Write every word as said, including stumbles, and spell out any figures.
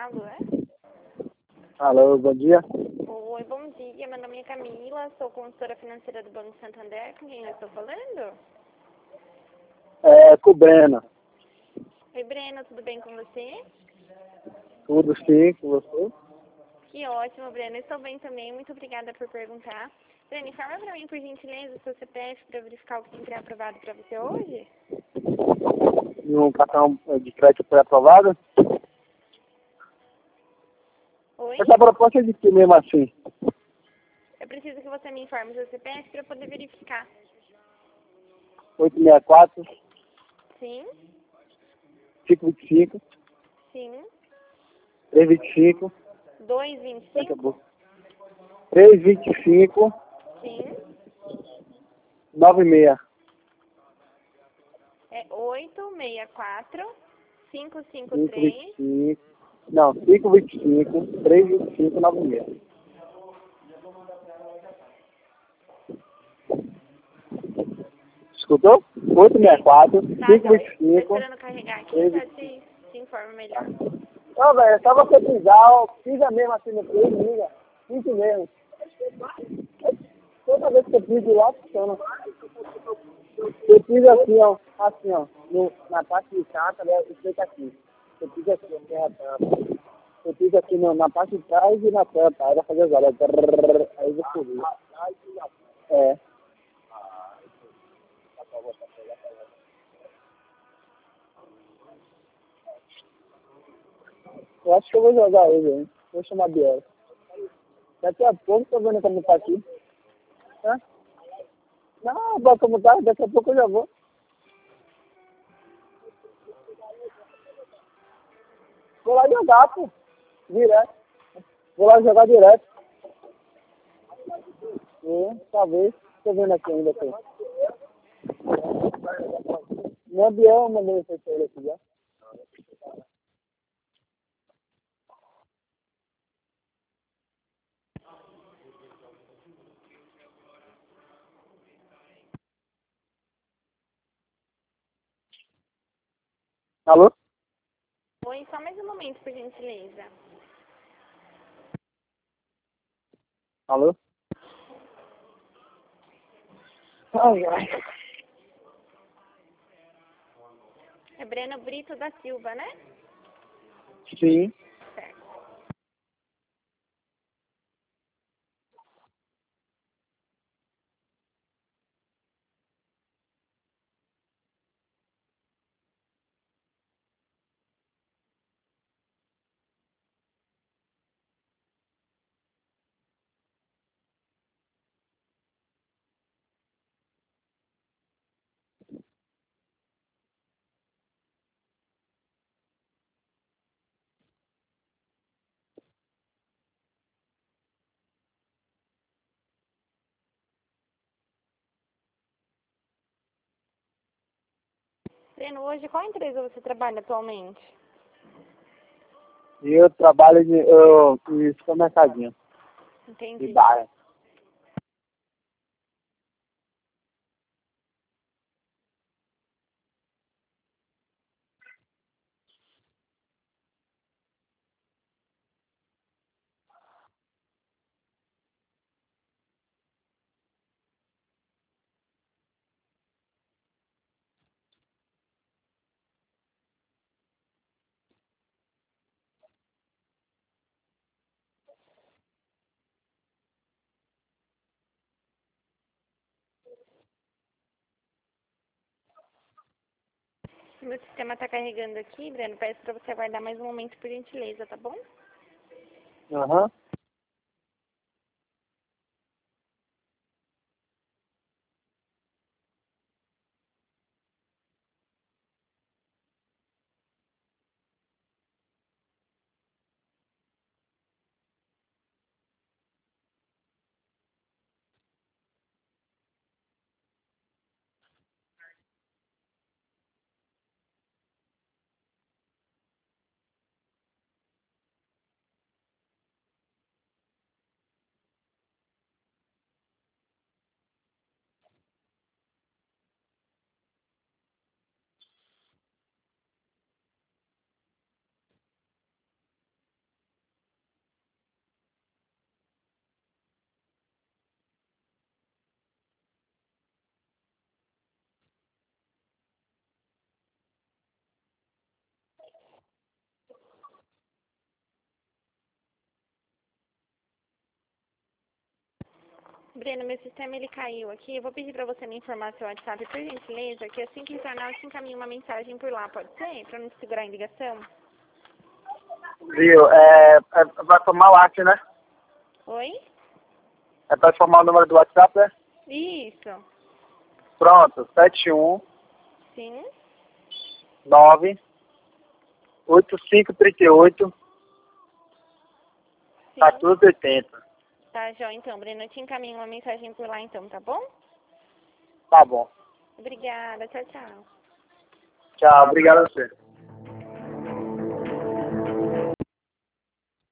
Alô? Alô, bom dia. Oi, bom dia. Meu nome é Camila, sou consultora financeira do Banco Santander. Com quem eu estou falando? É, com o Breno. Oi, Breno, tudo bem com você? Tudo sim, com você? Que ótimo, Breno. Estou bem também. Muito obrigada por perguntar. Breno, informa para mim, por gentileza, o seu C P F para verificar o que tem pré-aprovado para você hoje? E um cartão de crédito foi aprovado? Oi? Essa proposta é de que mesmo assim? Eu preciso que você me informe o seu C P F para eu poder verificar. oito seis quatro, Sim, cinco dois cinco, sim. três dois cinco, dois vinte e cinco? três dois cinco, Sim. nove seis. É oito seis quatro, cinco cinco cinco dois três. cinco, não, cinco dois cinco, três dois cinco, nove seis. Escutou? oito seis quatro, Tá, cinco dois joia. Tô cinco, esperando carregar aqui, três já dois cinco. te, te informo melhor. Não, velho, é só você pisar, ó, pisa mesmo assim no peito, liga. Isso mesmo. Toda vez que eu piso lá, funciona. Eu piso assim, ó, assim, ó, no, na parte de cá, tá ligado? Isso fica aqui. Eu piso aqui, ó, terra tampa. Eu piso aqui no, na parte de trás e na tampa, aí vai fazer as horas. Aí eu subi. É. Eu acho que eu vou jogar ele, hein? Vou chamar Biel. Daqui a pouco, tô vendo como tá aqui. Hã? Não, bom, como tá, daqui a pouco eu já vou. Vou lá jogar, pô. Direto. Vou lá jogar direto. É, talvez. Tô vendo aqui ainda, aqui. No avião eu mandei esse ele aqui já. Alô? Oi, só mais um momento, por gentileza. Alô? Ai, ai. É Breno Brito da Silva, né? Sim. Certo. Breno, hoje qual empresa você trabalha atualmente? E eu trabalho de, eu, em supermercadinho. De Entendi. baia. O meu sistema está carregando aqui, Breno. Peço para você aguardar mais um momento, por gentileza, tá bom? Aham. Breno, meu sistema ele caiu aqui. Eu vou pedir para você me informar seu WhatsApp, por gentileza, que assim que retornar eu te encaminho uma mensagem por lá, pode ser? Para não te segurar em ligação? Viu? É, é, vai formar o WhatsApp, né? Oi? É para formar o número do WhatsApp, né? Isso. Pronto, sete um Sim. nove oito cinco três oito Sim. quatorze oitenta. Tá, Jó. Então, Breno, eu te encaminho uma mensagem por lá então, tá bom? Tá bom. Obrigada. Tchau, tchau. Tchau, obrigado a você.